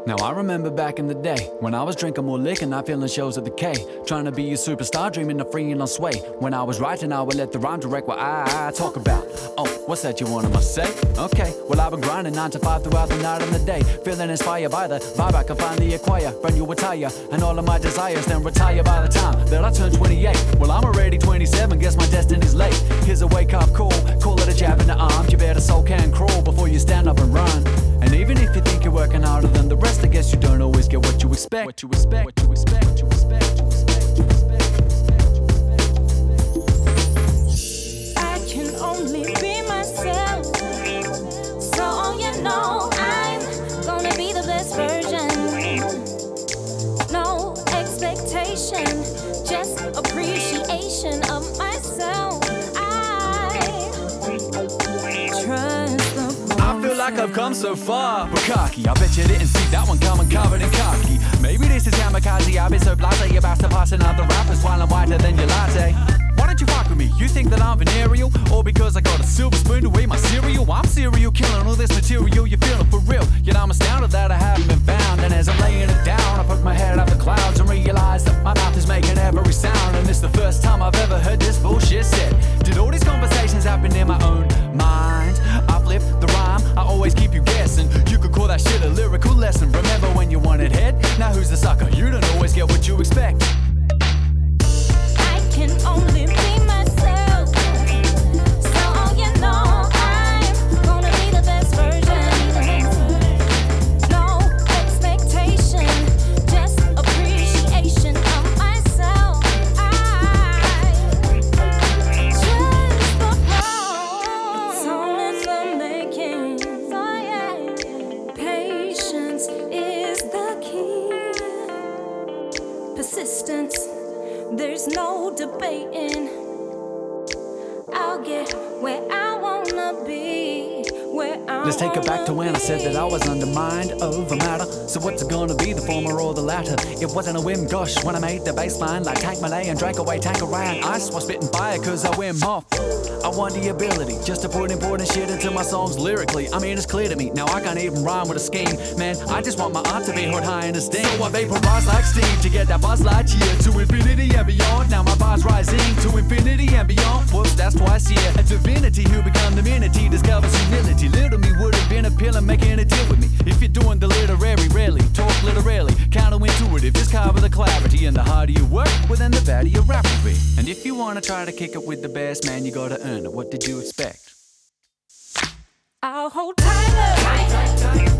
Now I remember back in the day when I was drinking more liquor, not feeling shows at the K, trying to be a superstar, dreaming of freeing on sway. When I was writing, I would let the rhyme direct what I talk about. Oh, what's that you want, I must say? Okay, well I've been grinding 9 to 5 throughout the night and the day, feeling inspired by the vibe I can finally acquire. Brand new attire and all of my desires, then retire by the time that I turn 28. Well, I'm already 27, guess my destiny's late. Here's a wake up call, call it a jab in the arm. You better soak and crawl before you stand up and run. And even if you think you're working harder than the rest, I guess you don't always get what you expect. What you expect, what you expect, what you expect, what you expect, what you expect. I can only be myself, so you know I'm gonna be the best version. No expectation, just appreciation of myself. I trust the I feel like I've come so far, but cocky, I bet you didn't see that one coming, covered in cocky. Maybe this is kamikaze, I've been so blasé, you're about to pass another rappers while I'm whiter than your latte. Why don't you fuck with me? You think that I'm venereal? Or because I got a silver spoon to eat my cereal? I'm serial killing all this material, you're feeling for real. Yet I'm astounded that I haven't been found. And as I'm laying it down, I poke my head out the clouds and realize that my mouth is making every sound. And it's the first time I've ever heard this bullshit said. Did all these conversations happen in my own mind? I flip the rhyme, I always keep you guessing. You could call that shit a lyrical lesson. Remember when you wanted head? Now who's the sucker? You don't always get what you expect. I can only be myself, so you know I'm gonna be the best version. No expectation, just appreciation of myself. I trust the flow. It's all in the making. So yeah, patience is the key. Persistence. There's no debating. I'll get where I wanna be, where I Let's take it back to when I said that I was undermined over matter. So what's it gonna be, the former or the latter? It wasn't a whim, gosh, when I made the baseline like Tank Malay and drank away Tank Ryan. Ice was spitting fire cause I win off. I want the ability just to put important shit into my songs lyrically. I mean, it's clear to me, now I can't even rhyme with a scheme. Man, I just want my art to be held high in esteem. So I vaporize like steam to get that buzz light here to infinity and beyond. Now my bar's rising to infinity and beyond. Whoops, that's twice here. A divinity who become divinity discovers humility. Little me would have been appealing, making a deal with me. If you're doing the literary, rarely talk literally, counterintuitive, just cover the clarity. And the harder you work, well then the better your rap will be. And if you wanna try to kick it with the best, man, you gotta earn it. What did you expect? I'll hold tighter.